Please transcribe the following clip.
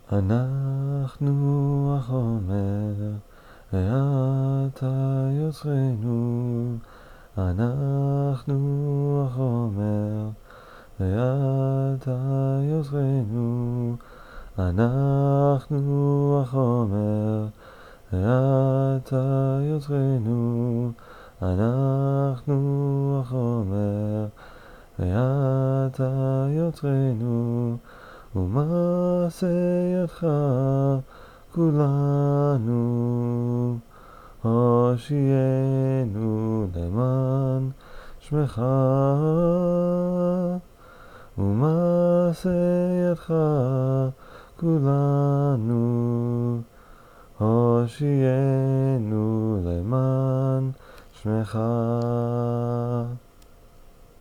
אנחנו החומר, ואתה יוצרנו. אנחנו החומר, ואתה יוצרנו. אנחנו החומר, ואתה יוצרנו. אנחנו החומר, ואתה יוצרנו. ומעשה ידך כולנו, הושיענו למען שמך. ומעשה ידך כולנו, הושיענו למען שמך.